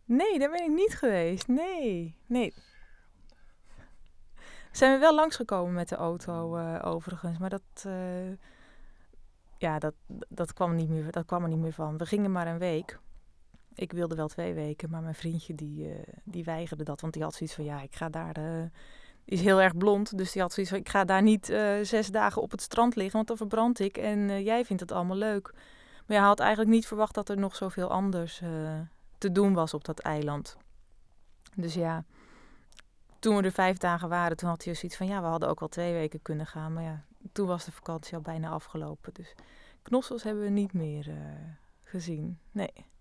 Nee, daar ben ik niet geweest. Nee. Zijn we wel langsgekomen met de auto overigens. Maar dat kwam er niet meer van. We gingen maar een week. Ik wilde wel 2 weken, maar mijn vriendje die weigerde dat. Want die had zoiets van, ik ga daar... die is heel erg blond, dus die had zoiets van... Ik ga daar niet 6 dagen op het strand liggen, want dan verbrand ik. En jij vindt het allemaal leuk. Maar hij had eigenlijk niet verwacht dat er nog zoveel anders te doen was op dat eiland. Dus ja, toen we er 5 dagen waren, toen had hij zoiets van... we hadden ook wel 2 weken kunnen gaan. Maar toen was de vakantie al bijna afgelopen. Dus knossels hebben we niet meer gezien. Nee.